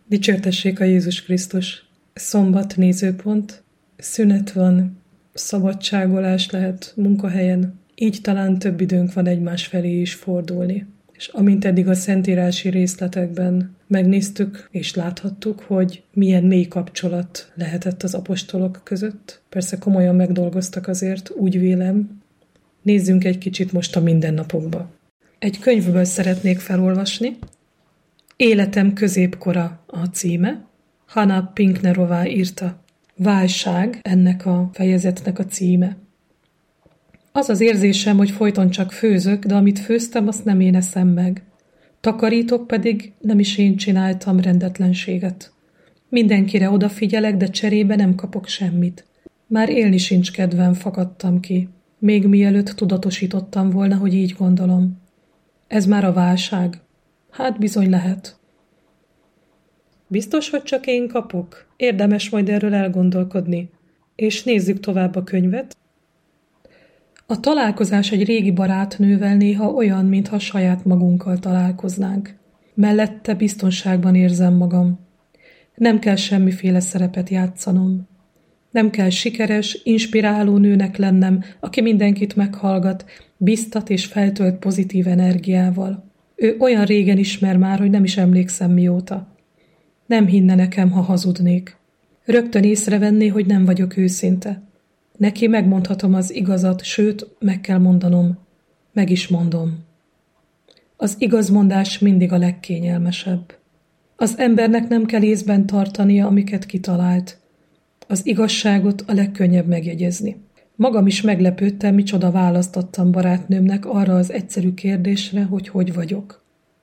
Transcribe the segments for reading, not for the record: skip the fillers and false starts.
Dicsértessék a Jézus Krisztus! Szombat nézőpont, szünet van, szabadságolás lehet munkahelyen, így talán több időnk van egymás felé is fordulni. És amint eddig a szentírási részletekben megnéztük és láthattuk, hogy milyen mély kapcsolat lehetett az apostolok között, persze komolyan megdolgoztak azért, úgy vélem, nézzünk egy kicsit most a mindennapokba. Egy könyvből szeretnék felolvasni, Életem középkora a címe, Hanna Pinknerová írta. Válság ennek a fejezetnek a címe. Az az érzésem, hogy folyton csak főzök, de amit főztem, azt nem én eszem meg. Takarítok, pedig nem is én csináltam rendetlenséget. Mindenkire odafigyelek, de cserébe nem kapok semmit. Már élni sincs kedvem, fakadtam ki. Még mielőtt tudatosítottam volna, hogy így gondolom. Ez már a válság. Hát bizony lehet. Biztos, hogy csak én kapok? Érdemes majd erről elgondolkodni. És nézzük tovább a könyvet. A találkozás egy régi barátnővel néha olyan, mintha saját magunkkal találkoznánk. Mellette biztonságban érzem magam. Nem kell semmiféle szerepet játszanom. Nem kell sikeres, inspiráló nőnek lennem, aki mindenkit meghallgat, biztat és feltölt pozitív energiával. Ő olyan régen ismer már, hogy nem is emlékszem mióta. Nem hinne nekem, ha hazudnék. Rögtön észrevenné, hogy nem vagyok őszinte. Neki megmondhatom az igazat, sőt, meg kell mondanom. Meg is mondom. Az igazmondás mindig a legkényelmesebb. Az embernek nem kell észben tartania, amiket kitalált. Az igazságot a legkönnyebb megjegyezni. Magam is meglepődtem, micsoda választ adtam barátnőmnek arra az egyszerű kérdésre, hogy vagyok.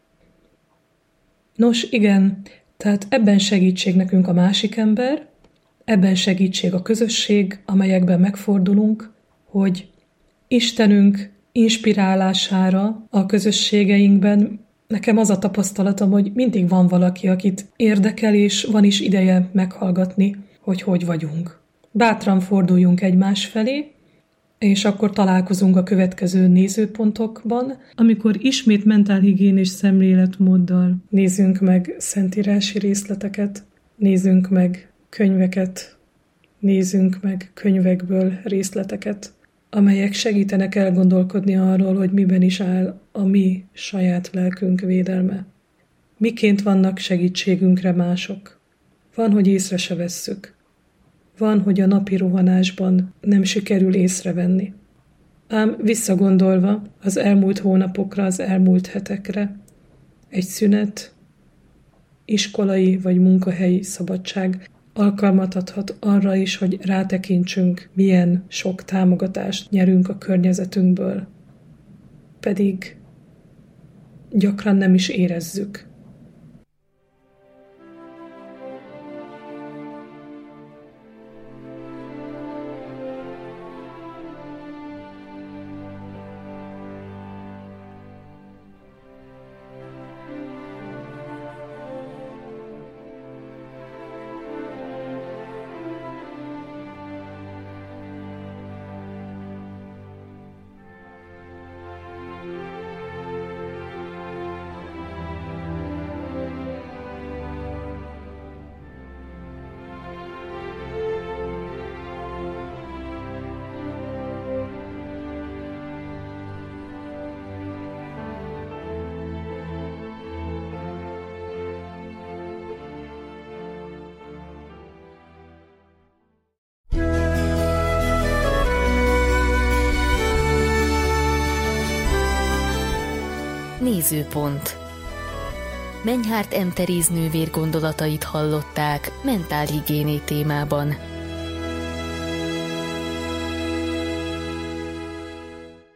Nos, igen, tehát ebben segítség nekünk a másik ember, ebben segítség a közösség, amelyekben megfordulunk, hogy Istenünk inspirálására a közösségeinkben nekem az a tapasztalatom, hogy mindig van valaki, akit érdekel, és van is ideje meghallgatni, hogy vagyunk. Bátran forduljunk egymás felé, és akkor találkozunk a következő nézőpontokban, amikor ismét mentálhigiénés szemléletmóddal nézzünk meg szentírási részleteket, nézzünk meg könyveket, nézzünk meg könyvekből részleteket, amelyek segítenek elgondolkodni arról, hogy miben is áll a mi saját lelkünk védelme. Miként vannak segítségünkre mások. Van, hogy észre se vesszük. Van, hogy a napi rohanásban nem sikerül észrevenni. Ám visszagondolva az elmúlt hónapokra, az elmúlt hetekre, egy szünet, iskolai vagy munkahelyi szabadság alkalmat adhat arra is, hogy rátekintsünk, milyen sok támogatást nyerünk a környezetünkből. Pedig gyakran nem is érezzük. Nézőpont. Menyhárt M. Teréz nővér gondolatait hallották mentálhigiéné témában.